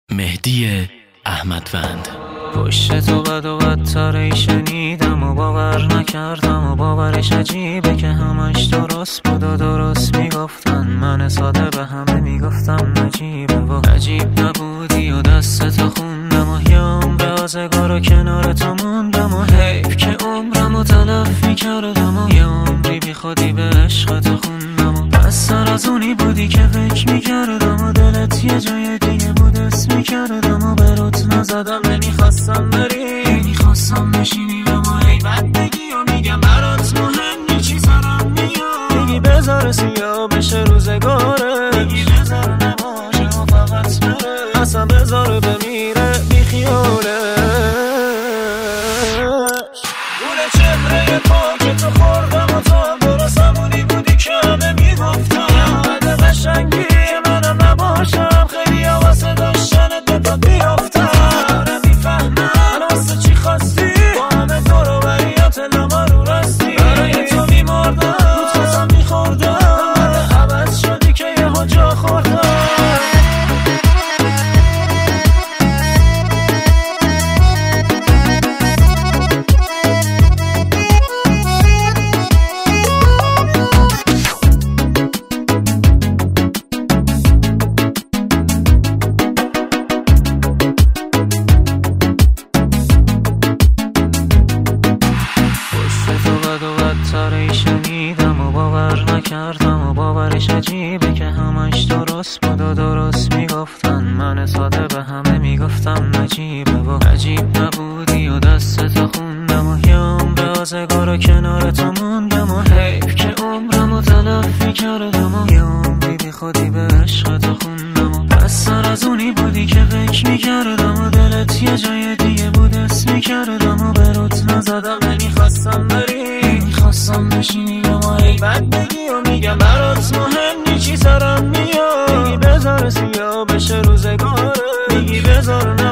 مهدی احمدوند. پشت تو بد و بدتره شنیدم و باور نکردم و باورش عجیبه که همش درست بود و درست میگفتن. من ساده به همه میگفتم نجیبه و عجیب نبودی و دستتو خوندم و یه عمر آزگار و کنار تو موندم و حیف که عمرمو تلف میکردم و یه عمری بی خودی به عشقتو خوندم و بستر از اونی بودی که فکر میکردم و دلت یه جای دیگه بود اسم میکردم و بروت نزدم نمیخواستم بری، نمیخواستم بشینی و ما ای بد بگی و میگم برات مهم چی سرم میاد. میگی بذار سیاه بشه روزگاره، میگی بذار نباشه و فقط بره، اصلا بذار بمیره بی خیاله. گل چهره پاک تو خوردم و تا درست همونی بودی که همه میگفتم بد قشنگی منم نباشم، خیلی واسه داشتنت به پا بیافتم. شنیدم و باور نکردم و باورش عجیبه که همش درست بود و درست میگفتن. من ساده به همه میگفتم نجیبه و عجیب نبودی و دستتو خوندم و یه عمر آزگار و کنار تو موندم و حیف که عمرمو تلف میکردم و یه عمری بی خودی به عشقتو خوندم و بستر از اونی بودی که فکر میکردم و دلت یه جای دیگه بود اسم میکردم و بروت نزدم نمیخواستم بری، نمیخواستم بشینی و ما ای بد بگی و میگم برات مهم چی سرم میاد. میگی بذار سیاه بشه روزگاره، میگی بذار